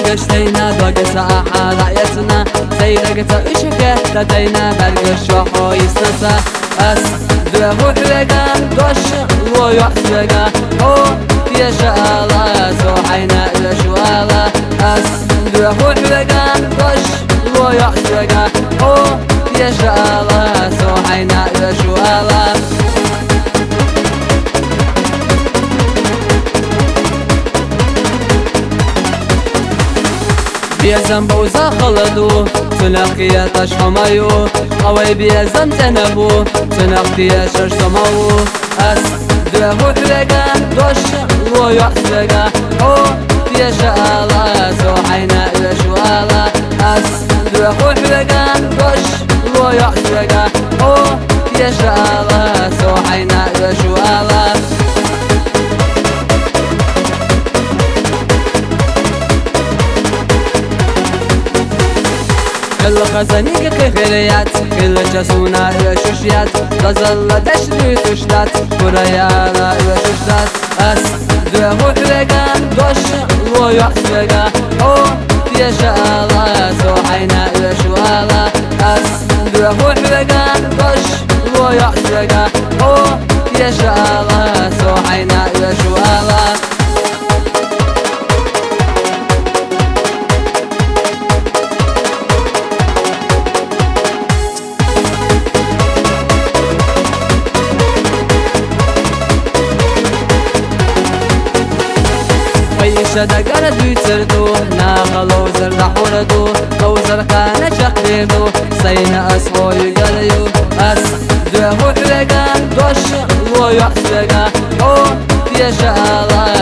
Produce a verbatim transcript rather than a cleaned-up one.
گشتینا دوگسا حالایتنا سیرگتا اشکه تدینا برگش و حایستنسا اس دوه حوگا دوش و یحسوگا او يشالا سوحينا الاشوالا اس دوه حوگا دوش و یحسوگا او يشالا سوحينا الاشوالا بيزن بوزا خلدو تنقيا تشحمايو اوي بيزن تنبو تنقيا شرشماو اس دوه حوگا دوش و يحسوگا او يشالا سوحينا الاشوالا اس دوه حوگا دوش و يحسوگا او يشالا سوحينا الاشوالا كل خزانيك خيريات كل جسونا يشوشيات تظل تشري تشتات كريانا يشوشتات اس دوه حوگا دوش و يحسوگا او يشالا سوحينا الاشوالا اس دوه حوگا دوش و يحسوگا او يشالا سوحينا الاشوالا شدقر دويتردو ناغلو زرد حوردو او زرقان شخيردو سين اسمو يقليو اس دوه حوگا دوش و يحسوگا او يشالا